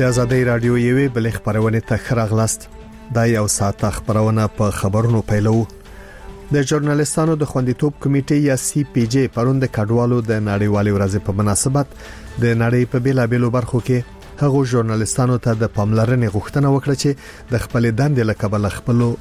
د آزادۍ رادیو یوې بل خبرونه ته خراغلاست. دا یو ساعت خبرونه په خبرونو پیلو. د ژورنالیستانو د خوندیتوب کمیټې یا سی پی جی پرون د کډوالو د نړیوالې ورځې په مناسبت د نړۍ په بیلابېلو برخو کې هغو ژورنالیستانو ته د پاملرنې غوښتنه وکړه چې د خپل دندې لکبل خپلو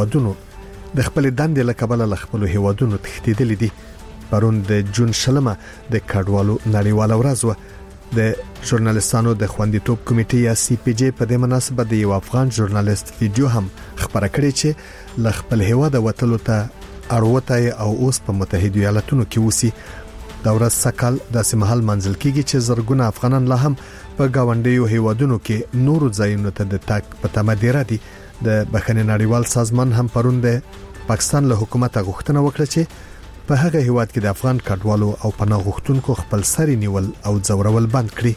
هیوادونو تښتیدلي دي. پرون د جون شلمه د کډوالو نړیواله ورځ و. د ژورنالیستانو د خوندیتوب کمیټې یا سی پی جی په دې مناسبت د یو افغان ژورنالیست ویډیو هم خبره کړې چې ل خپل هیواد وتلو ته اړوته او اوس په متحده ایالاتونو کې وسی. دا ورځ سکهال د سیمهال منځل کېږي چې زرګونه افغانان لا هم په گاونډیو هیوادونو کې نورو ځایونو ته د تګ په تمه دي. د بخښنې نړیوال سازمان هم پرون د پاکستان له حکومت غوښتنه وکړه چې په هغه هیواد کې د افغان کډوالو او پناه غوښتونکو خپل سری نیول او ځورول بند کړي.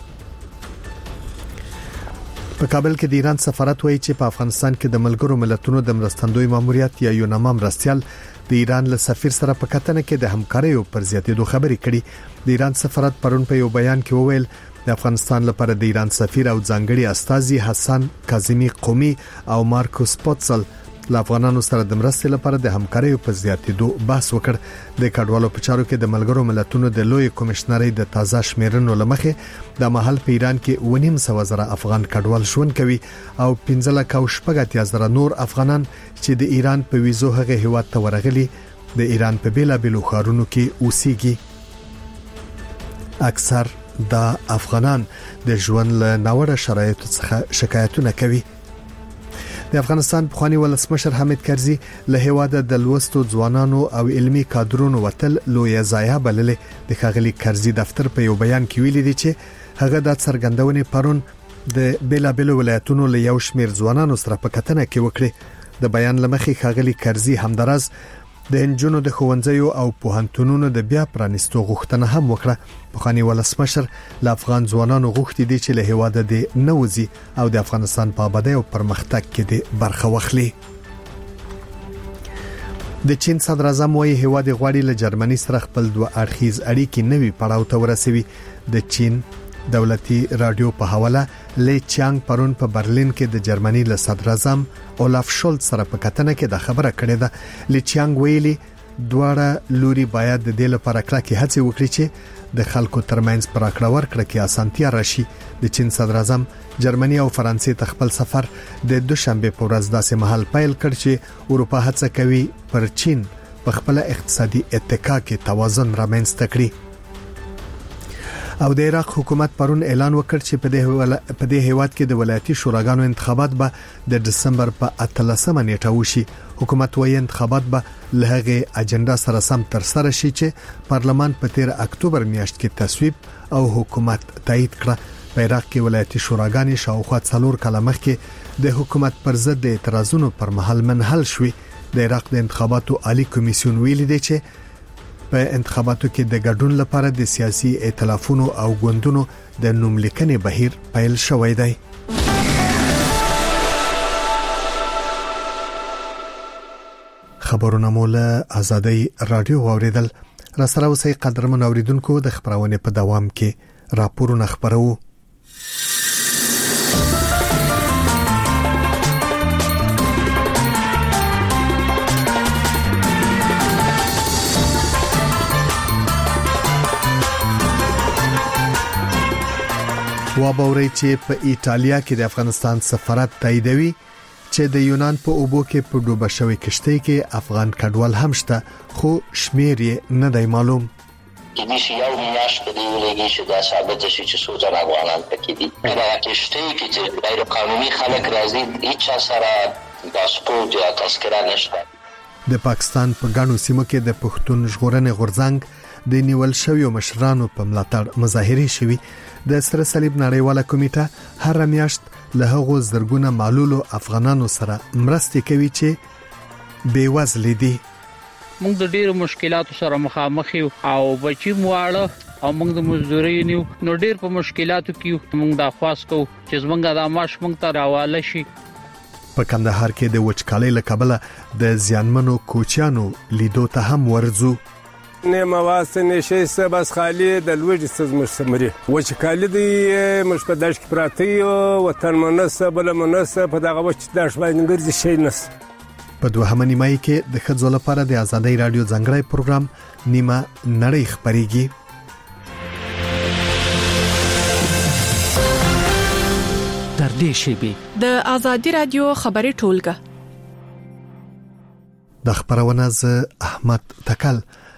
په کابل کې د ایران سفارت وایي چې په افغانستان کې د ملګرو ملتونو د مرستندوی ماموریت یا یوناما مرستيال د ایران له سفیر سره په کتنه کې د همکارۍ پر زیاتېدو خبرې کړي. د ایران سفارت پرون په یو بیان کې وویل د افغانستان لپاره د ایران سفیر او ځانګړي استازي حسن کاظمی قومي او مارکوس پوتسل له افغانانو سره د مرستې لپاره د همکارۍ په زیاتېدو بحث وکړ. د کډوالو په چارو کې د ملګرو ملتونو د لوی کمشنرۍ د تازه شمیرنو لمخې د محل په ایران کې 1.5 افغان کډوال ژوند کوي او 15,000 نور افغانان چې د ایران په ویزو هغه هیواد ته ورغلي د ایران په بیلابېلو ښارونو کې اوسېږي. اکثر د افغانان د ژوند له ناوړه شرایطو څخه شکایتونه کوي. د افغانستان پخوانی ولسمشر حامد کرزي له هیواده د لوستو ځوانانو او علمي کادرونو وتل لوی ضایعه بللې. د ښاغلي کرزي دفتر په یو بیان کې ویلي دی چې هغه د څرګندونې پرون د بیلابېلو ولایتونو له یو شمیر ځوانانو سره په کتنه کې وکړي. د بیان لمخې ښاغلي کرزي همدارز د انجونو د خوندزیو او پوهنتونونو د بیا پرانیستو غوښتنه هم وکړه. پخوانی ولسمشر له افغان ځوانانو غوښتي دي چې له هیواده د نوځي او د افغانستان په آبادی او پرمختګ کې د برخه واخلي. د چین صدر اعظم وايي هیواد غواړي له جرمني سره خپل دوه اړخیز اړیکې نوي پړاو ته ورسوي. د چین دولتي رادیو په حواله لی چانګ پرون په برلین کې د جرمني له صدر اعظم اولاف شولټ سره په کتنه کې د خبره کړې ده. لی چانګ ویلي دواړه لوري باید د دې لپاره کلکې هڅې وکړي چې د خلکو ترمنځ پراکړه ورکړه کې اسانتیا راشي. د چین صدر اعظم جرمني او فرانسې ته خپل سفر د دوشنبه په ورځ داسې مهال پیل کړ چې اروپا هڅه کوي پر چین په خپل اقتصادي اتکا کې توازن رامنځته کړي. او د عراق حکومت پرون اعلان وکړ چې په دې هیواد کې د ولایتي شوراګانو انتخابات به د دسمبر په 18 نیټه وشي. حکومت وايي انتخابات به له هغه اجنډا سره سم تر سره شي چې پارلمان په 13 اکتوبر میاشت کې تصویب او حکومت تایید کړ. په عراق کې ولایتي شوراګانې شاوخوا 4 کاله مخکې د حکومت پر ضد د اعتراضونو پر مهال منحل شوې. د عراق د انتخاباتو عالی کمیسیون ویلي دی چې په انتخاباتو کې د ګډون لپاره د سیاسي ائتلافونو او ګوندونو د نوملیکنې بهیر پیل شوی دی. خبرونه مولا آزادۍ رادیو اوریدل. را سره اوسئ قدرمن اوریدونکو. د خبرونه په دوام کې راپورونه خبرو. وابوري چې په ایتالیا کې د افغانستان سفارت تاییدوي چې د یونان په اوبو کې په ډوبه شوی کشتۍ کې افغان کډوال هم شته خو شمیر یې نه دی معلوم. کې دي چې یو میاشت په دې ولګي چې دا ثابت شي چې څو ځله افغانان پکې دي. دا کشتۍ کې چې غیر قانوني خلک راځي هیڅ سره پاسپورت یا تذکره نشته. د پاکستان په ګڼو سیمو کې د پښتون ژغورنې غورځنګ د نیول شویو مشرانو په ملاتړ مظاهرې شوي. د سره صلیب نړیواله کمیټه هر میاشت له هغو زرګونه معلولو افغانانو سره مرستې کوي چې بیوزل دي. موږ د ډېر مشکلاتو سره مخامخ یو او بچی مواړه او موږ د مزدوري نو ډېر په مشکلاتو کې موږ د خواست کو چې زمونږ د معاش موږ ته راواله شي. په کندهار کې د وچکالۍ له کبله د زیانمنو کوچیانو لیدو ته هم ورځو. نه مواسط نشي بس خالي د لوجي مستمري وشکالي دي مش په داش کې پراتی او وطن مناسب بل مناسب په دغه وخت داش باندې ګرځي شي نس. په دوهمه نیمه کې د ښځو لپاره د آزادۍ رادیو ځانګړی پروګرام نیمه نړۍ خبريږي. در دې شیبه د آزادۍ رادیو خبري ټولګه د خبرونه ز احمد تکل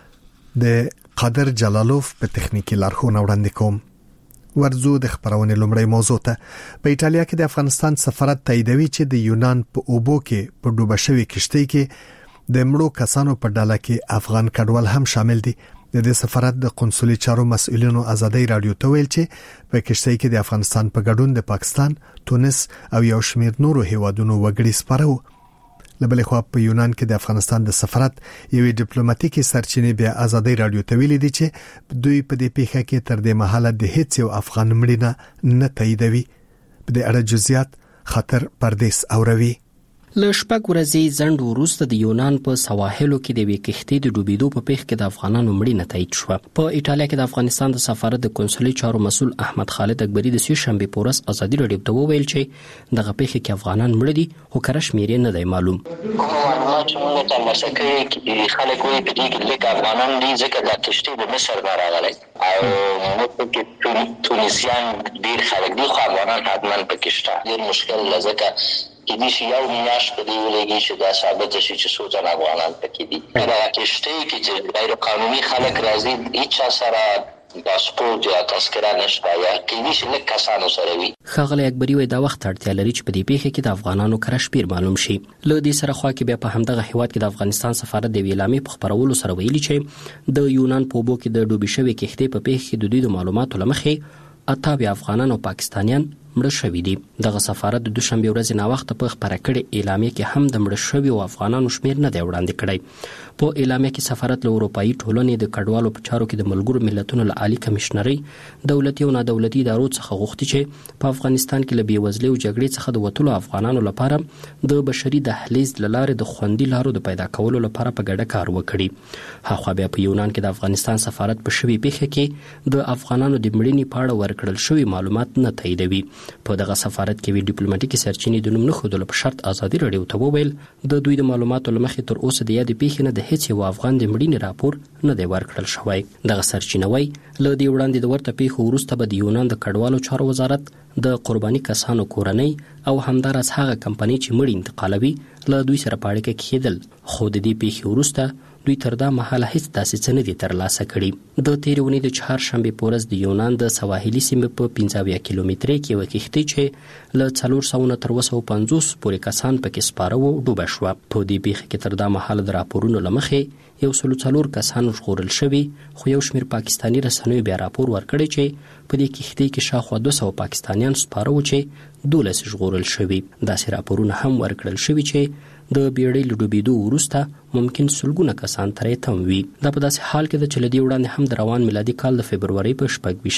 د قادر جلالوف په تخنیکی لارښوونه وړاندې کوم. ورزو د خبرونه لومړی موضوع ته. په ایتالیا کې د افغانستان سفارت تاییدوي چې د یونان په اوبو کې په ډوبه شوی کشتۍ کې د مړو کسانو په ډله کې افغان کډوال هم شامل دي. د دې سفارت د قونسلي چارو مسؤلینو آزادۍ رادیو ته ویل چې په کشتۍ کې د افغانستان په ګډون د پاکستان، تونس او یو شمېر نورو هیوادونو وګړي سپارو. لبلې خو په یونان کې د افغانستان د سفارت یوې ډیپلوماټیکي سرچینې بیا آزادۍ رادیو ته ویلي دي چې دوی په دې پیښه کې تر دې مهاله د هیڅ یو افغان مړینه نه تاییدوي. په دې اړه جزئیات خطر پردیس اوروي. له شپږ ورځې ځنډ وروسته د یونان په سواحلو کې د یوې کښتۍ د ډوبېدو په پیښه کې د افغانانو مړینه تایید شوه. په ایټالیا کې د افغانستان د سفارت د قونسلي چارو مسؤل احمد خالد اکبري د سې شنبې په ورځ آزادۍ رادیو ته وویل چې دغه پیښه کې افغانان مړ دي خو کره شمېر نه دی معلوم. معلومات چې موږ ته ترلاسه کړي خلک وایي په دې کې لږ افغانان دي ځکه دا کښتۍ د مصر نه راغلی او موږ کې تونسیان ډېر خلک دي خو افغانان حتما پکې شته. ډېر مشکل لږه کې دي چې یو میاشت په دې ولګي چې دا ثابت شي چې څو ځله افغانان پکې دي. دا کښتۍ کې چې غیر قانوني خلک راځي هیڅ سره پاسپورت یا تذکره نشته یا کې دي چې لږ کسانو سره وي. ښاغلی اکبري وایي دا وخت اړتیا لري چې په دې پیښه کې د افغانانو کره شمېر معلوم شي. له دې سره خوا کې بیا په همدغه هیواد کې د افغانستان سفارت د اعلامیې په خپرولو سره ویلي چې د یونان په اوبو کې د ډوبې شوې کښتۍ په پیښه کې د دوی د معلوماتو له مخې 88 افغانان او پاکستانیان مړه شوي دي. دغه سفارت د دوشنبه ورځ نه وخت په خبره کړې اعلامیه کې هم د مړه شوي او افغانانو شمیر نه دی وړاندې کړی. په اعلامیه کې سفارت له اروپאי ټولنې د کډوالو په چارو کې د ملګرو ملتونو له عالی کمشنري دولتي او نادولتي ادارو څخه غوښتي چې په افغانستان کې له بیوزلۍ او جګړې څخه د وټولو افغانانو لپاره د بشري دهلیز لاره د خوندي لارو د پیدا کولو لپاره په ګډه کار وکړي. هغه بیا په یونان کې د افغانستان سفارت په شوی پیښه کې د افغانانو د مړینې په اړه ورکړل شوی معلومات نه تاییدوي. په دغه سفارت کې وی ډیپلوماټیکي سرچینې د نوم نه خودلو په شرط آزادۍ رادیو ته وویل د دوی د معلوماتو لمخې تر اوسه د یادې پیښې نه د هیڅ یو افغان د مړینې راپور نه دی ورکړل شوی. دغه سرچینه وایي له دې وړاندې د ورته پیښو وروسته به د یونان د کډوالو چارو وزارت د قرباني کسانو کورنۍ او همدارس هغه کمپنۍ چې مړي انتقالوي له دوی سره په اړیکه کې کېدل. خو د دې پیښې وروسته دوی تر دا مهاله هیڅ داسې څه نه دي ترلاسه کړي. د تېرې اونۍ د چهارشنبې په ورځ د یونان د سواحلي سیمې په 15 کیلومترۍ کې یوه کښتۍ چې له 400 نه تر 250 پورې کسان پکې سپاره وو ډوبه شوه. په دې پیښه کې تر دا مهاله د راپورونو له مخې 104 کسان ژغورل شوي خو یو شمېر پاکستاني رسنیو بیا راپور ورکړی چې په دې کښتۍ کې شاوخوا 200 پاکستانیان سپاره وو چې 12 ژغورل شوي. داسې راپورونه هم ورکړل شوي چې د بیړۍ له ډوبېدو وروسته ممکن سلګونه کسان ترې تم وي. دا په داسې حال کې ده چې له دې وړاندې هم د روان میلادي کال د فبرورۍ په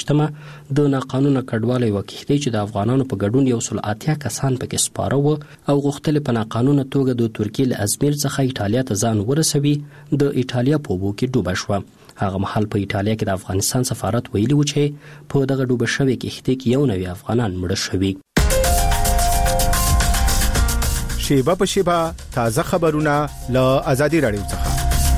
26 د ناقانونه کډواله یوه کښتۍ چې د افغانانو په ګډون 180 کسان پکې سپاره وو او غوښتل په ناقانونه توګه د ترکیې له ازمیر څخه ایټالیا ته ځان ورسوي د ایټالیا په اوبو کې ډوبه شوه. هغه مهال په ایټالیا کې د افغانستان سفارت ویلي و چې په دغه ډوبه شوې کښتۍ کې 91 افغانان مړه شوي. شیبه په شیبه تازه خبرونه له آزادۍ رادیو څخه.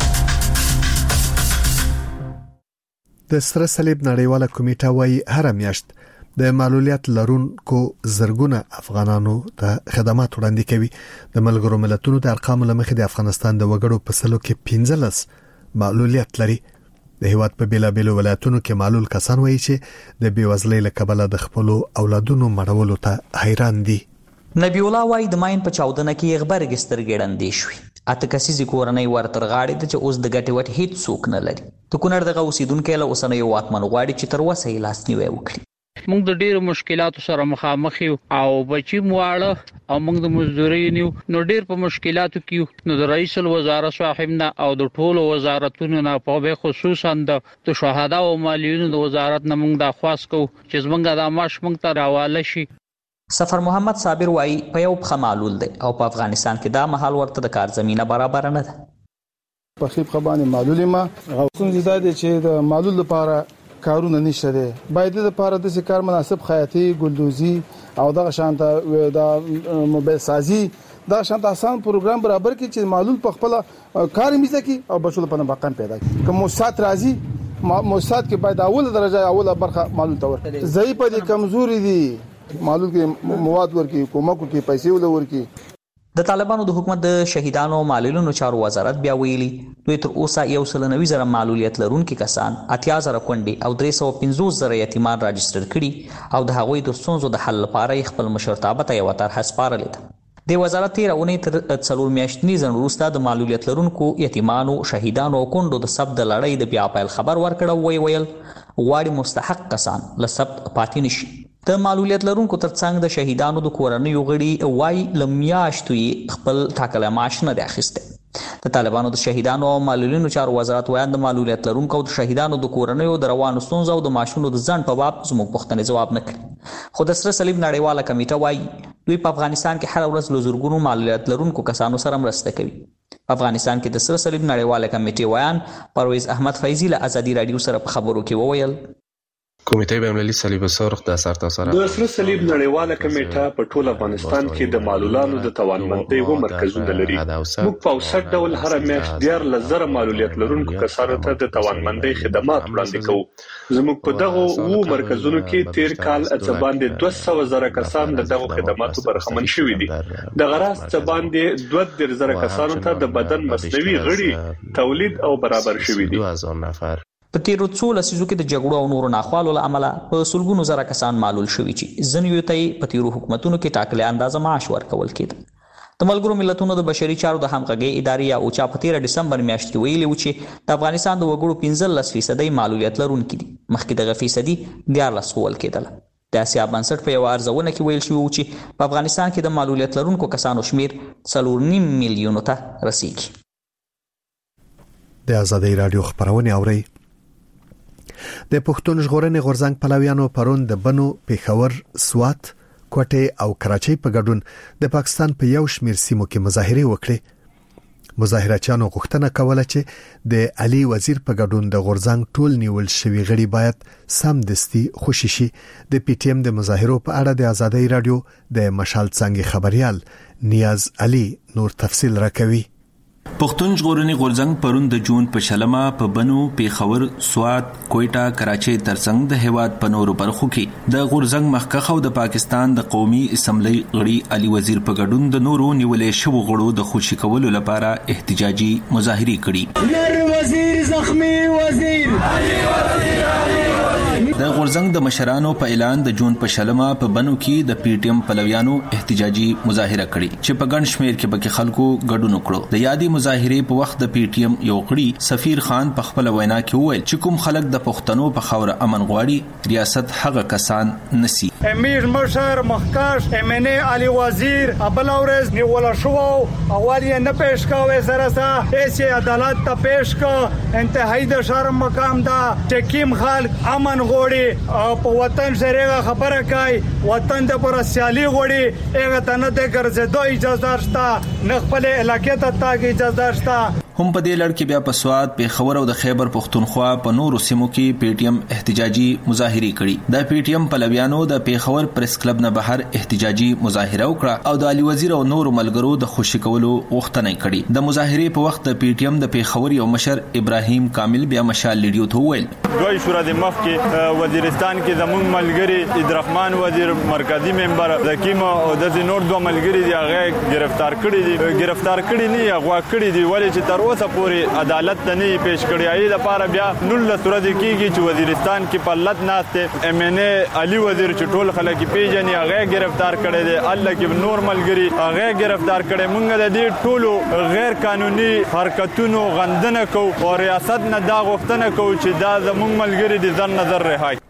د سره صلیب نړیواله کمیټه وايي هر میاشت د معلولیت لرونکو زرګونه افغانانو ته خدمات وړاندې کوي. د ملګرو ملتونو د ارقامو لمخې د افغانستان د وګړو په سلو کې 15 معلولیت لري. د هیواد په بیلابیلو ولایتونو کې معلول کسان وایي چې د بیوزلۍ له کبله د خپل اولادونو مړولو ته حیران دي. نبی الله وای د ماین په چاودنه کې غبرګ سترګړندې شوې. اته کسیزي کورنۍ ورتر غاړي د چې اوس د ګټې وټ هیڅ څوک نه لري. د کونړ دغه اوسیدونکو له اوسنۍ واکمن غواړي چې تر وسه یې لاسنیوي وکړي. موږ د ډېر مشکلاتو سره مخامخ یو او بچی مواړه او موږ د مزدوري نو ډېر په مشکلاتو کې نو د رئیس الوزرا صاحب نه او د ټولو وزارتونو نه په خصوصا د شهدا او مالیونو د وزارت نه موږ د خواص کو چې زمونږ د ماش موږ ته راواله شي. سفر محمد صابر وای په یو بخ معلول دی او په افغانستان کې دا محل ورته د کار زمينه برابر نه ده. په خیب خبانه معلومه ما غوښتنه زیاده چې د معلول لپاره کارونه نشته دي باید د لپاره د کار مناسب خیاطي ګلدوزي او دغه شانته د موبایل سازي دا شانته آسان پروګرام برابر کی چې معلول په خپل کار میزه کی او بشو په مقام پیدا کی کوم موسسات راځي موسسات کې باید اوله درجه اوله برخه معلول تور ضعیف دي کمزوري دي معلول کې مواد ورکی کومکو کې پیسې ولورکی. د طالبانو د حکومت د شهیدانو او معلولینو چارو وزارت بیا ویلي دوی تر اوسه 190,000 معلولیت لرونکي کسان 80,000 کونډې او 350,000 یتیمان راجستر کړي او د هغوی د ستونزو د حل لپاره خپل مشرتابه ته یو طرحه سپارلې ده. د وزارت تیرونه تر 4 میاشتنی ځنډ وروسته د معلولیت لرونکو یتیمانو شهیدانو او کونډو د سبت د لړۍ د بیا پیل خبر ورکړ ویل غواړي مستحق کسان له سبت پاتې نشي. د معلولیت لرونکو ترڅنګ د شهیدانو د کورنیو غړي وای لمیاشتو خپل ټاکل معاش نه دی اخیسته. د طالبانو د شهیدانو او معلولینو چارو وزارت وایي د معلولیت لرونکو د شهیدانو د کورنیو د روانو ستونزو او د معاشونو د ځنډ په باب زموږ پوښتنې جواب نه کړي. خو د سره صلیب نړیواله کمیټه وایي دوی په افغانستان کې هر ورځ له زرګونو معلولیت لرونکو کسانو سره مرسته کوي. په افغانستان کې د سره صلیب نړیواله کمیټې ویان پرویز احمد فیضی له ازادي رادیو سره په خبرو کې وویل کمیټې بین‌المللي صلیب سرخ د سرتاسره د سره صلیب نړیواله کمیټه په ټول افغانستان کې د معلولانو د توانمندۍ و مرکزونه لري. موږ په اوسط ډول هر میاشت 10,000 معلولیت لرونکو کسانو ته د توانمندۍ خدمات وړاندې کوو. زموږ په دغه و مرکزونو کې تیر کال څه باندې 200,000 کسان د دغه خدماتو برخمن شوي دي. د غراس څه باندې 2,000 کسانو ته د بدن مصنوعي غړي تولید او برابر شوي دي. 2,000 نفر په تیرو څو لسیزو کې د جګړو او نورو ناخوالو له امله په سلګونو زره کسان معلول شوي چې ځینې ته په تیرو حکومتونو کې ټاکلې اندازه معاش ورکول کېده. د ملګرو ملتونو د بشري چارو د همغږۍ ادارې یا اوچا په 13 ډسمبر میاشت کې ویلي و چې د افغانستان د وګړو 15% معلولیت لرونکي دي. مخکې دغه فیصدي 14 ښوول کېدله. د اسیا بنسټ په یو ارزونه کې ویل شوی و چې په افغانستان کې د معلولیت لرونکو کسانو شمیر 4.5 میلیونو ته رسیږي. د ازادي رادیو خبرونه اوري. د پښتون ژغورنې غورځنګ پلویانو پرون د بنو پیښور سوات کوټه او کراچۍ په ګډون د پاکستان په یو شمېر سیمو کې مظاهره وکړه. مظاهرچیانو غوښتنه کوله چې د علي وزیر په ګډون د غورځنګ ټول نیول شوی غړي باید سمدستي خوشي شي. د پی ټی ایم د مظاهرو په اړه د ازادي رادیو د مشال څنګه خبريال نیاز علي نور تفصیل راکوي. پښتون ژغورنې غورځنګ پرون د جون په شلمه په بنو پیښور سوات کوټه کراچۍ ترڅنګ د هیواد په نورو برخو کې د غورځنګ مخکخ او د پاکستان د قومي اسمبلی غړي علي وزیر په ګډون د نورو نیولې شوو غړو د خوشي کولو لپاره احتجاجي مظاهرې کړي. نر وزیر زخمی وزیر د غورځنګ د مشرانو په اعلان د جون په شلمه په بنو کې د پی ټی ایم پلویانو احتجاجي مظاهره کړي چې په ګڼ شمیر کې پکې خلکو ګډون وکړو. د یادي مظاهرې په وخت د پی ټی ایم یو غړي سفیر خان په خپل وینا کې وویل چې کوم خلک د پښتنو په خاور امن غواړي ریاست هغه کسان نسی. امیر مشر مخکش امنه علي وزیر ابل اورز نیول شو اول یې نه پیش کاوه سره سره ایسه عدالت ته پیش کا انتهایی د شرم مقام دا ټکیم خلک امن غواړي او په وطن سره خبره کوي وطن د پر سیالي غواړي هغه ته نه د ګرځېدو اجازه شته نه خپل علاقې ته تاګ اجازه شته. هم په دې لړ کې بیا په سواد پیښور او د خیبر پښتونخوا په نورو سیمو کې پی ټی ایم احتجاجي مظاهرې کړي. د پی ټی ایم پلویانو د پیښور پریس کلب نه بهر احتجاجي مظاهره وکړه او د علي وزیر او نورو ملګرو د خوشي کولو غوښتنه کړې. د مظاهرې په وخت د پی ټی ایم د پیښور یو مشر ابراهیم کامل بیا مشال لیډیو ته وویل دوی شورا د مخ کې وزیرستان کې زموږ ملګری عبدالرحمن وزیر مرکزی ممبر زکیم او د نور دوه ملګری دی هغه گرفتار کړي نه هغه کړي دی ولې چې تر اوسه پورې عدالت ته نه پیش کړی. ای د لپاره بیا 19 ورځې کېږي چې وزیرستان کې په لټ ناشته ام ان ای علي وزیر چې ټول خلک پیژني هغه گرفتار کړي دي الله کې نور ملګری هغه گرفتار کړي. مونږ د دې ټولو غیر قانوني حرکتونو غندنه کوو او ریاست نه دا غوښتنه کوو چې دا زموږ ملګری د ځان نظر رهایی.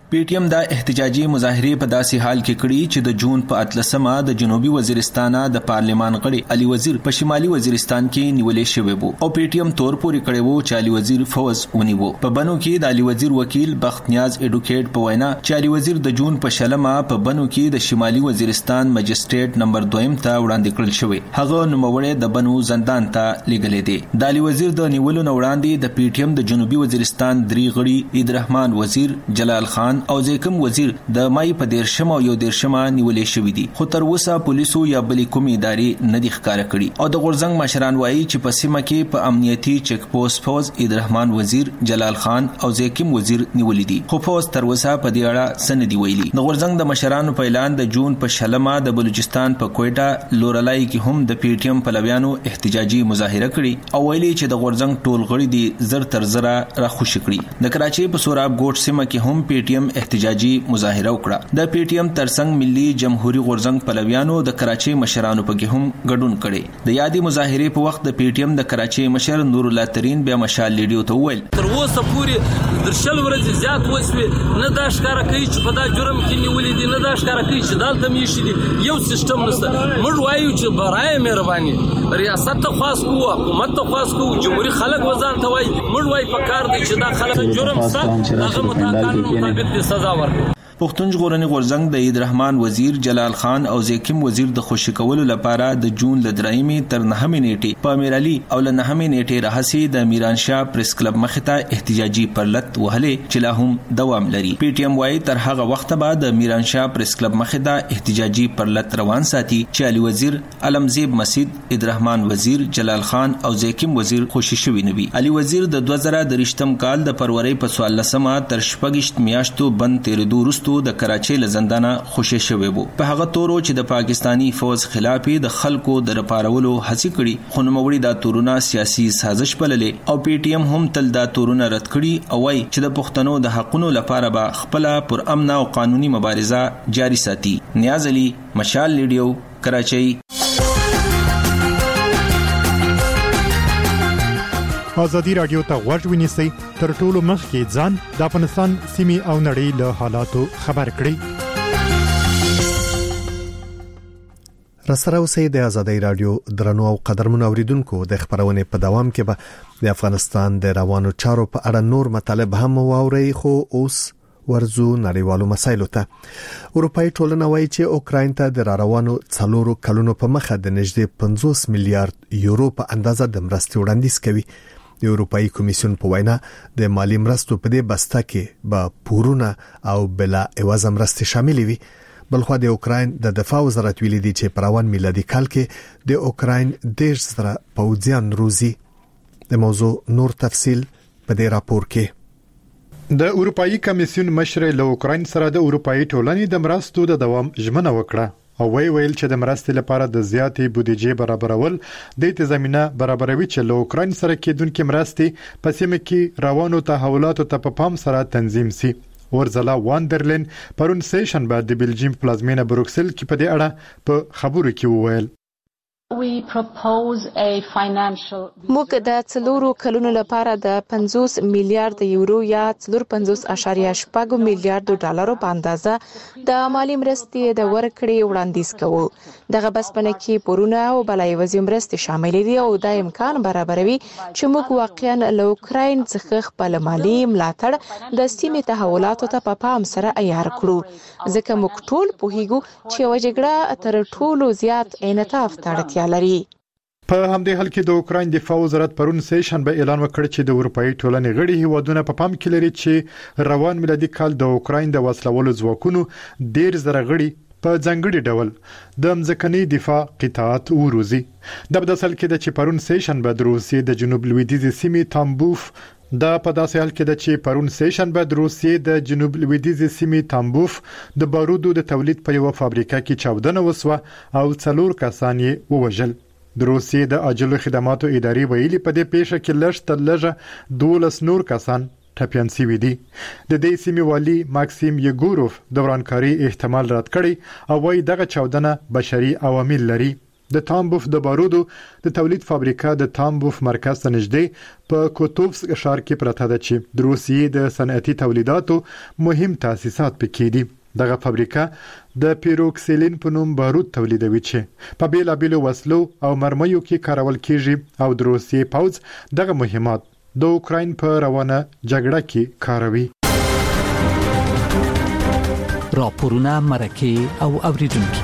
پی ټی ایم دا احتجاجي مظاهره په داسې حال کې کړي چې د جون په 13مه د جنوبي وزیرستان د پارلیمان غړي علي وزیر په شمالي وزیرستان کې نیولې شوی وو او پی ټی ایم تور پورې کړی وو چې علي وزیر فوز ونیو. په بنو کې د علي وزیر وکیل بخت نیاز ایډوکیټ په وینا چې علي وزیر د جون په شلمه په بنو کې د شمالي وزیرستان مجسټریټ نمبر 2 ته وړاندې کړل شوی. هغه نوموړی د بنو زندان ته لېږلی دی. د علي وزیر د نیولو نه وړاندې د پی ټی ایم د جنوبي وزیرستان درې غړي عیدالرحمن وزیر، جلال خان او زیکم وزیر د مای په 13 او 11 نیولې شوې دي، خو تر اوسه پولیسو یا بلې کومې ادارې نه دي ښکاره کړي. او د غورځنګ مشران وایي چې په سیمه کې په امنیتي چیک پوسټ فوز عیدالرحمن وزیر، جلال خان او زیکم وزیر نیولې دي، خو فوز تر اوسه په دې اړه څه نه دي ویلي. د غورځنګ د مشرانو په اعلان د جون په شلمه د بلوچستان په کوټه لورلای کې هم د پی ټی ایم پلویانو احتجاجي مظاهره کړي او ویلي چې د غورځنګ ټول غړي دي زر تر زره راخوشي کړي. د کراچۍ په سوراب ګوټ سیمه کې هم پی ټی ایم احتجاجي مظاهره وکړه. د پی ټی ایم ترڅنګ ملي جمهوریت غورځنګ پلویانو د کراچۍ مشرانو په کې هم ګډون کړي. د یادې مظاهرې په وخت د پی ټی ایم د کراچۍ مشر نور الله ترين بیا مشال لیډیو ته وویل تر اوسه پورې درشل ورځ زیات وسوي نه دا ښکارا کوي چې په دا جرم کې نیولې دي، نه دا ښکارا کوي چې دالته میشي دي یو سیستم نشته. موږ وایو چې برای مهرباني ریاست ته خاص کو، حکومت ته خاص کو، جمهوریت خلک وزان ته وایي موږ وایي په کار دي چې دا خلک جرم سره هغه مطابق د سزا ورکړي. پښتون ژغورنې غورځنګ د عیدالرحمن وزیر، جلال خان او زیکم وزیر د خوشی کولو لپاره د جون ل 3 تر 9 نیټې په امیرعلی او ل 9 نیټې راهسي د میرانشاه پریس کلب مخته احتجاجي پرلط وهلې چې لا هم دوام لري. پی ټی ایم وايي تر هغه وخت بعد د میرانشاه پریس کلب مخته احتجاجي پرلط روان ساتي چې علي وزیر، علمزیب مسید، عیدالرحمن وزیر، جلال خان او زیکم وزیر خوشی شوی نوي. علي وزیر د 2023 کال د فروری په 14 تر 18 میاشتو بند تیرېدو وروسته د کراچۍ له زندانه خوشی شوی وو. په هغه تورو چې د پاکستانی فوج خلاف د خلکو د رپارولو هڅه کړي، خو نوموړي دا تورونه سیاسي سازش بللې او پی ټی ایم هم تل دا تورونه رد کړي او وايي چې د پښتنو د حقونو لپاره به خپل پر امن او قانوني مبارزه جاری ساتي. نیاز علي، مشال لیډیو، کراچۍ. ازادي رادیو ته غوږ ونیسئ تر ټولو مخکې ځان د افغانستان سیمې او نړۍ له حالاتو خبر کړئ. راسره اوسئ د ازادي رادیو درنو او قدرمنو اوریدونکو. د خبرونې په دوام کې به د افغانستان د روانو چارو په اړه نور مطالب هم واورئ، خو اوس ورزو نړیوالو مسایلو ته. اروپאי ټولنه وایي چې اوکراین ته د روانو 4 کلونو په مخه د نږدې 50 میلیارډ یورو په اندازه د مرستې وړاندیز کوي. د اروپאי کمیسیون په وینا د مالی مرستو په دې بسته کې به پورونه او بلا عوض مرستې شامل وي. بلخو د اوکراین د دفاع وزارت ویلي دی چې په روان میلادي کال کې د اوکراین 10,000 پوځیان روزي. د موضوع نور تفصيل په دې راپور کې. د اروپאי کمیسیون مشر له اوکراین سره د اروپאי ټولنې د مرستو د دوام ژمنه وکړه او ویل چې د مرستې لپاره د زیاتې بودیجې برابرول د تضمینه برابروي چې له اوکراین سره کېدونکې مرستې په سیمه کې روانو تحولاتو ته په پام سره تنظیم سي. ورزلا واندرلین پرون سیشن بعد د بلجیم پلازمینه بروکسل کې په دې اړه په خبرو کې وویل موږ د 4 کلونو لپاره د 50 میلیارډ یورو یا 4.5 میلیارډ ډالرو په اندازه د مالی مرستې د ورکړې وړاندیز کوو. دغه بسپنه کې پورونه او بلای وزیم مرستې شامل دي او دا امکان برابروي چې موږ واقعا له اوکراین څخه خپل مالی ملاتړ د سیمې تحولاتو ته په پام سره عیار کړو، ځکه موږ ټول پوهیږو چې یو جګړه تر ټولو زیات انعطاف ته اړتیا لري. په همدې حال کې د اوکراین دفاع وزارت پرون سیشن به اعلان وکړ چې د اروپאי ټولنې غړي هیوادونه په پام کې لري چې روان میلادي کال د اوکراین د وسلوالو ځواکونو 10,000 غړي په ځانګړي ډول د مځکني دفاع قطاعات وروزي. د بداسل کې د چپرون سیشن به د روسیې د جنوب لویدیځ سیمې تامبوف دا په داسې حال کې د چې پرون سیشن به د روسیې د جنوب لویدیځ سیمې تامبوف د بارودو د تولید په یو فابریکه کې چاودنه وسوه او 4 کسان یې ووژل. د روسیې د عاجله خدماتو ادارې ویلي په دې پیښه کې لږ تر لږه 12 نور کسان ټپيان شوي دي. د دې سیمې والي ماکسیم یګوروف د ورانکاري احتمال رد کړی او وايي دغه چاودنه بشري عوامل لري. د تامبوف د بارودو د تولید فابریکه د تامبوف مرکز ته نږدې په کوتوفسک ښار کې پرته ده چې د روسیې د صنعتي تولیداتو مهم تاسیسات پکې دي. دغه فابریکه د پیروکسیلین په نوم بارود تولیدوي چې په بیلابیلو وسلو او مرمیو کې کارول کیږي او د روسیې پوځ دغه مهمات د اوکراین په روانه جګړه کې کاروي. راپورونه مرکه او اوریدونکو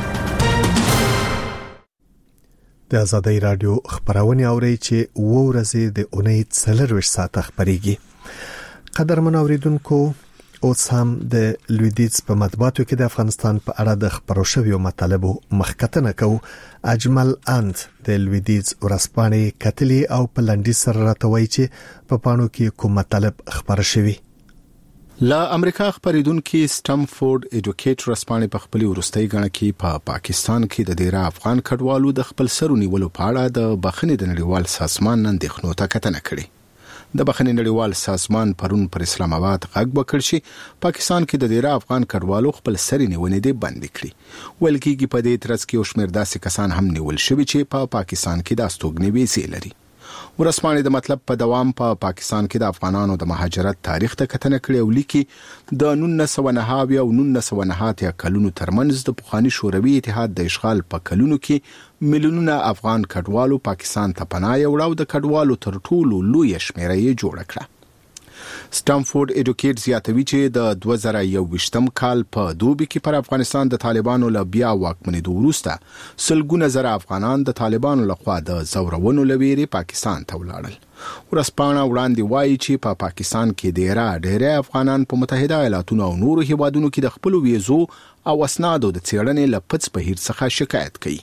د آزادۍ رادیو خبرونه اوري چې ورځې د اونۍ 24 ساعت خبريږي. قدرمن اوریدونکو اوس هم د لویدیز په مطبوعاتو کې د افغانستان په اړه د خبرو شویو مطالبو مخکتنه کوو. اجمل اند د لویدیز ورسپانې کتلی او په لنډی سره راتوي چې په پانو کې کوم مطالب خبر شوی. لا امریکا خبریدونکو سټمفورد ایډوکیټ ورسپانې په خپل ورستۍ غړ کې په پاکستان کې د ډیره افغان کډوالو د خپل سرونی ولو په اړه د بخښنې د نړیوال سازمان نن د خنو ته کتنه کړې. د بخښنې نړیوال سازمان پرون پر اسلام آباد غږ وکړ چې پاکستان کې د ډیره افغان کډوالو خپل سرې نیونې دي بند کړي. ولکېږي په دې ترڅ کې شمیر داسې کسان هم نیول شوي چې په پاکستان کې د استوګنې ویزې لري. ورسپانې د مطلب په دوام په پاکستان کې د افغانانو د مهاجرت تاریخ ته کتنه کړې او لیکي د 1990 او 1990 کلونو ترمنځ د پخوانی شوروي اتحاد د اشغال په کلونو کې میلیونونه افغان کډوالو پاکستان ته پناه یوړو. د کډوالو تر ټولو لوی شمیره یې جوړ کړه. سټمفورد ایډوکیټ زیاتوي چې د 2021م کال په دوبي کې پر افغانستان د طالبانو له بیا واکمنېدو وروسته سلګونه زره افغانان د طالبانو لخوا د زورونو لويري پاکستان ته ولاړل. ورسپانه وړاندې وایي چې په پاکستان کې ډېر افغانان په متحده ایالاتونو او نورو هیوادونو کې د خپل ویزو او اسنادو د څېړنې لپاره په هیر څخه شکایت کوي.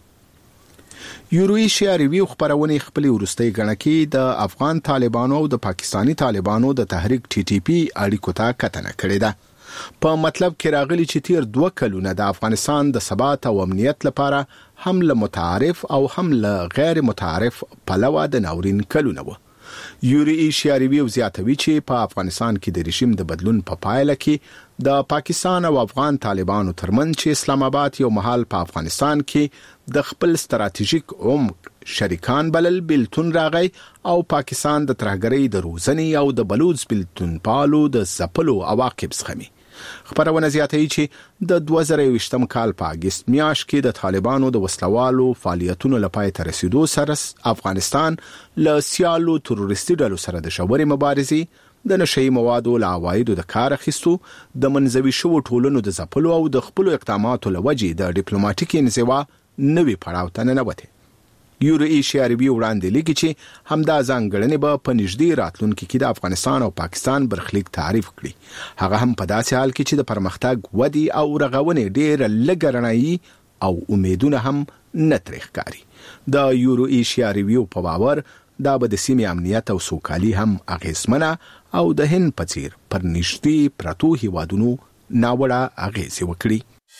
یورویشیا ریویو خبرونه خپل ورستۍ غړ کې د افغان طالبانو او د پاکستانی طالبانو د تحریک ټي ټي پی اړیکو ته کتنه کړې ده. په مطلب کې راغلي چې تیر 2 کلونه د افغانستان د ثبات او امنیت لپاره هم له متعارف او هم له غیر متعارف پلوه د ناورین کلونه و. یورویشیا ریویو زیاتوي چې په افغانستان کې د رژیم د بدلون په پایله کې د پاکستان او افغان طالبانو ترمنځ چې اسلام آباد یو محل په افغانستان کې د خپل ستراتیژیک عمق شریکان بلل بیلتون راغی او پاکستان د ترهګرۍ د روزنې او د بلوچ بیلتون پالو د زپلو عواقب زغمي. خبرونه زیاتوي چې د 2020م کال په اگست میاشت کې د طالبانو د وسلوالو فعالیتونو لپاره تر رسیدو سره افغانستان له سیالو تروریستي ډلو سره د شاوري مبارزې د نشئی موادو له عوایدو د کار اخیستو د منځوي شو ټولنو د زپلو او د خپل اقداماتو لوجې د ډیپلوماټیک انزوا نوې پړاو ته ننوته. یورویشیا ریویو وړاندې لیکي چې همدا ځانګړنې به په نږدې راتلونکي کې د افغانستان او پاکستان برخلیک تعریف کړي. هغه هم په داسې حال کې چې د پرمختګ ودی او رغونې ډېر لږ رڼایي او امیدونه هم نه ترې ښکاري. د یورویشیا ریویو په باور دا به د سیمې امنیت او سوکالي هم اغیزمنه او د هند په څیر پر نږدې پرتو هیوادونو ناوړه اغیزې وکړي.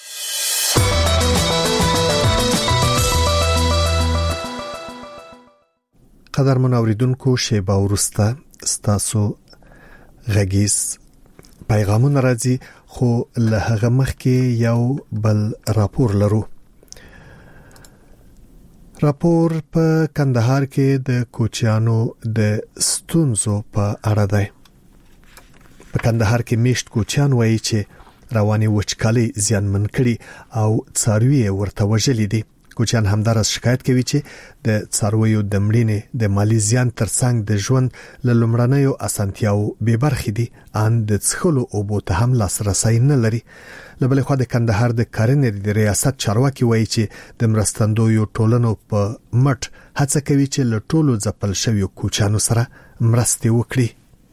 قدرمن اوریدونکو شیبه ورسته ستاسو غږیز پیغامونه راځي خو له هغه مخکې یو بل راپور لرو. راپور په کندهار کې د کوچیانو د ستونزو په اړه دی. په کندهار کې میشت کوچیان وایي چې رواني وچکالي زیانمن کړي او څاروي ورته وژلي دي. کوچیان همدارس شکایت کوي چې د څارویو د مړینې د مالی زیان ترڅنګ د ژوند له لومړنیو اسانتیاو به برخې دي ان د څخلو او بوته هم لاسرسي نه لري. لبل خو د کندهار د کارنې د ریاست چارواکي وایي چې د مرستندویو ټولنو په مټ هڅه کوي چې له ټولو ځپل شویو کوچیانو سره مرسته وکړي.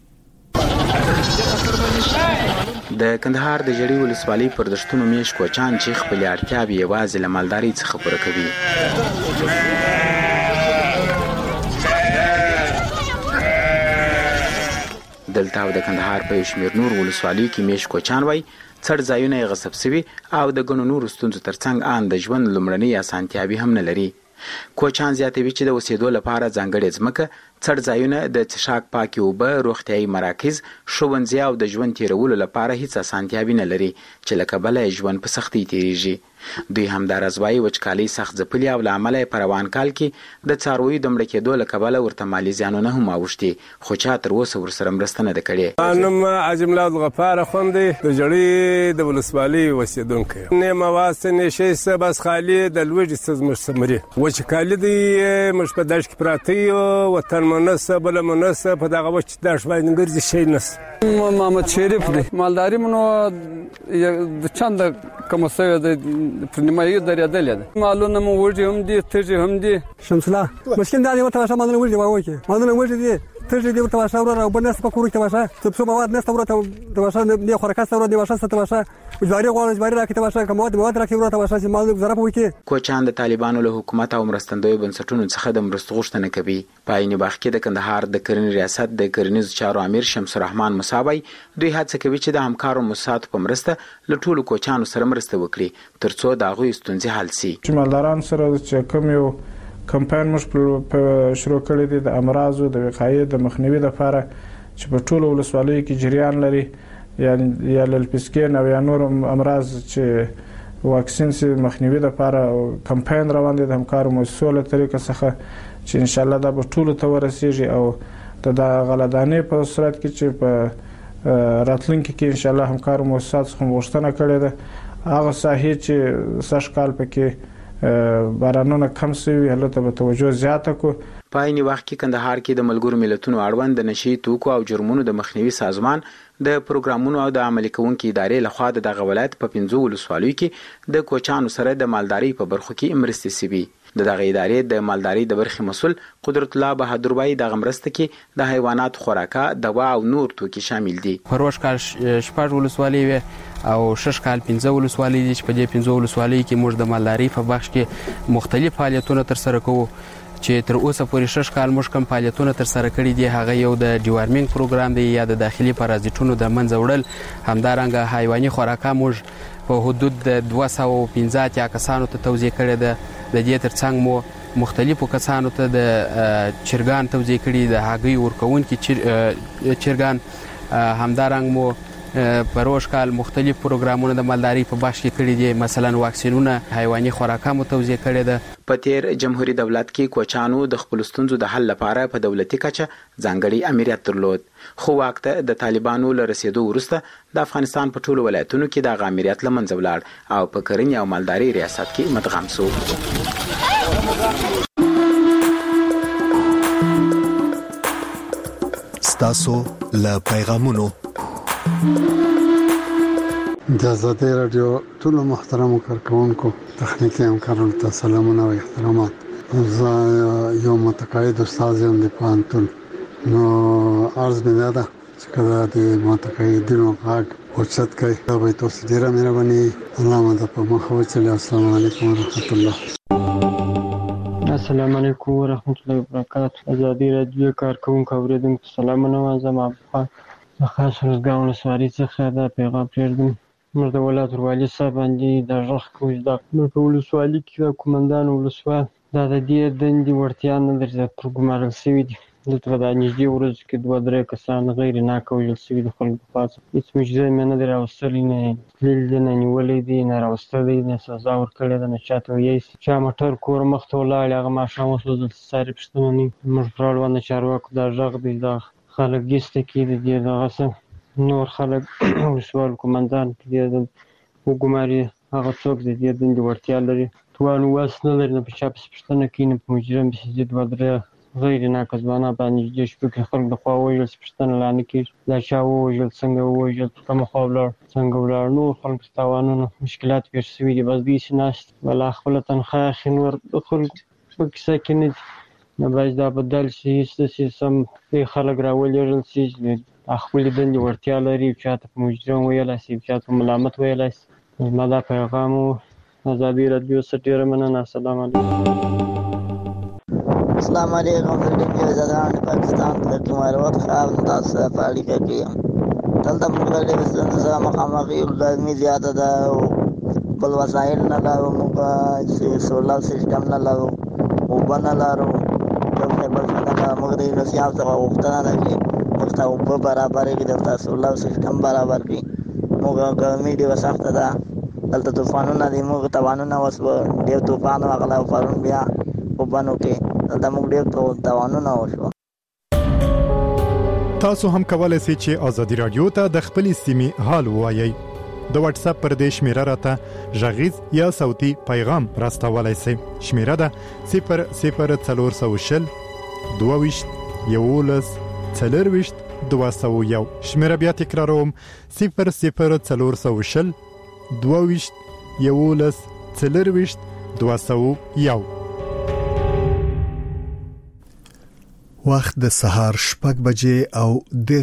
د کندهار د جړی ولسوالۍ پر دشتونو میش کوچان چې خپل اړتیاوې یوازې له مالدارۍ څخه پوره کوي. دلته د کندهار په شمیر نور ولسوالۍ کې میش کوچان وای څړ ځایونه غصب شوي او د ګڼو نورو ستونزو ترڅنګ ان د ژوند لومړنۍ اسانتیاوې هم نه لري. کوچان زیاتوي چې د اوسېدو لپاره ځانګړې ځمکه، څړ ځایونه، د څښاک پاکې اوبه، روغتیايي مراکز، ښوونځي او د ژوند تیرولو لپاره هیڅ اسانتیاوې نه لري چې له کبله ژوند په سختۍ تیریږي. دوی همدارس وايي وچکالي سخت ځپلي او له امله په روان کال کې د څارویو د مړه کېدو له کبله ورته مالي زیانونه هم اوښتي خو چا تر اوسه ورسره مرسته نه ده کړې. نوم عجم الله الغفار خوندي د جړې د ولسوالۍ اوسېدونکی نیمه واسطه نشي سبس خالي د لوړ څه مشمري وچکالي دی مش په داش کې پراته وطن منسه بل منسه په دغه وخت د شوایندګر شي نس محمد شریف دی مالداري منو د چند کوم څه د پرنمایي درېدل دي مالونه مو وړي هم دي تږي هم دي شمس الله مشکل دا دی وته شمال مالونه وړي واوي مالونه وړي دي تږي دي ورته شاور او بنس په کورو کې واشه څه مواد نست ورته د واشه نه خورکا ستوره دی واشه ست واشه جواري غوړ جواري راکته واشه کوم مواد راکې ورته واشه چې مالونه ضرب وکي. کوچان د طالبانو له حکومت او مرستندوی بنسټونو څخه د مرستو غوښتنه کوي. په عین وخت کې د کندهار د کرنې ریاست د کرنیز چارو امیر شمس الرحمن مصابی دوی هڅه کوي چې د همکارو مؤسساتو په مرسته له ټولو کوچانو سره مرسته وکړي ترڅو د هغوی ستونزې حل شي. مالداران سره چې کوم یو کمپاین مش په شروع کړی دی د امراضو د وقایې د مخنیوي لپاره چې په ټولو ولسوالیو کې جریان لري یعنی یا لپسکین او یا نور امراض چې واکسین سي مخنیوي لپاره کمپاین روان دي د همکارو مؤسسو له طریقې څخه چې ان شاء الله دا به ټولو ته ورسیږي او د غلطانې په صورت کې چې په راتلونکي کې ان شاء الله همکارو مؤسسات څخه غوښتنه کړې ده هغه ساحې چې سږ کال پکې بارانونه کم شوي هلته به توجه زیاته کو. په عین وخت کې کندهار کې د ملګرو ملتونو اړوند د نشي توکو او جرمونو د مخنیوي سازمان د پروګرامونو او د عملي کوونکو ادارې لخوا د دغه ولایت په 15 ولسوالیو کې د کوچانو سره د مالداري په برخو کې مرستې سوي. د دغه ادارې د مالداري د برخې مسؤل قدرت الله بهادر بای د مرسته کې د حیوانات خوراکه دوا او نور توکي شامل دي. پروش کال شپږ ولسوالۍ او شش کال 15 ولسوالۍ دي چې په دې 15 ولسوالۍ کې موږ د مالداري په بخش کې مختلف فعالیتونه تر سره کوو چې تر اوسه پورې شش کال موږ کوم فعالیتونه تر سره کړي دي هغه یو د ډیوارمینګ پروګرام دی یا د داخلي پارازیټونو د منځه وړل همدارنګه حیواني خوراکه موږ په حدود د 215 کسانو ته توزیع کړي ده. د دې ترڅنګ مو مختلفو کسانو ته د چرګان توزیع کړي د هګۍ ورکوونکي چرګان همدارنګ مو پروش کال مختلف پروګرامونه د مالداري په بخش کې کړي دي مثلا واکسینونه حیواني خوراکه مو توزیع کړي ده. په تیر جمهوریت دولت کې کوچانو د خپل ستونزو د حل لپاره په دولتي کچه ځانګړي امریت درلود خو وخت د طالبانو له رسیدو وروسته د افغانستان په ټولو ولایتونو کې د امریت لمنځه ولاړ او په کرنې او مالداري ریاست کې مدغم شو. ستاسو له پیغامونو د آزادۍ رادیو ټول محترم کارکونکو تخنیکی همکارانو ته سلامونه او احترامات. زه یو متقاعد استاد یم د پوهنتون نو عرض مې ده چې کله د متقاعدینو غږ اوچت کوي دا به تاسو ډیره مهرباني الله مو په مخ وچلي. السلام علیکم ورحمت الله. السلام علیکم ورحمت الله وبرکاته. آزادۍ رادیو کارکونکو اوریدونکو سلامونه زما په خاص روزګان ولسوالۍ څخه دا پیغام پرېږدم. موږ د ولایت والي صاحب باندې د غږ کوو دا موږ په ولسوالۍ کې د قومندان ولسوال دا د دې دندې وړتیا نه لري چې پروګرامر شوي دي. دلته د نږدې ورځو کې 2-3 کسان غیر ناکه وژل شوي د خلکو په خوا هېڅ معجزه مې نه دی راوستلی نه تللي دي نه نیولی دی نه راوستلی نه سزا ورکړې ده نه چاته ویلی شي چا موټر کور مخته ولاړ هغه ماښام وسوځل ساري پوښتنه نه وي. موږ په اړوند چارواکو دا غږ دی دا خلک ګیسته کې د دې دغه څه نور خلک ولسوال قومندان په دې وګماري هغه څوک د دې دندې وړتیا لري توان واس نه لري نه په چا پسې پوښتنه کوي نه په مجرم پسې 2-3 غیر ناکه ځوانان باندې نږدې شپو کې خلک د خوا ووژل چې پوښتنه لا نه کېږي دا چا ووژل څنګه ووژل په کومه خوا ولاړ څنګه ولاړ نور خلکو ته تاوانونه مشکلات پېښ شوي دي بس داسې ناست ولا خپله تنخواه اخلي نور د خلکو په کیسه کې نه دي نه باید دا بدل شي هېڅ داسې سم دې خلک راولېږل شي چې خپلې دندې وړتیا لري چا ته په مجرم ویلی شي چا ته ملامت ویلی شي زما دا پیغام و. آزادۍ رادیو څخه ډېره مننه. السلام علیکم. السلام علیکم. زه ډېر جوزدان د پاکستان ترکي مروت خیال تاسو سره په اړیکه کې یم. دلته موږ له ډېرې ستونزو سره مخامخ یو. ګرمي زیاته ده او بل وسایل نه لرو موږ سولر سیسټم نه لرو اوبه نه لرو یو شی بل څه نه لرو. موږ د روسیان څخه غوښتنه ده چې موږ ته اوبه برابرې کړي دلته سولر سیسټم برابر کړي. موږ ګرمي ډېره سخته ده دلته طوفانونه دي موږ توانونه وسو ډېر طوفان واغله پرون بیا وبانو کې دلته موږ ډېر توانونه وشو. تاسو هم کولای شئ چې ازادي رادیو ته د خپلې سیمې حال ووایئ. د واتس اپ پر دې شمیره راته ژغیز یا صوتي پیغام راستولای شئ. شمیره ده 00420 22 11 40 201. شمیره بیا تکراروم 00420 22 11 40 201. وخت د سهار 6 بجې او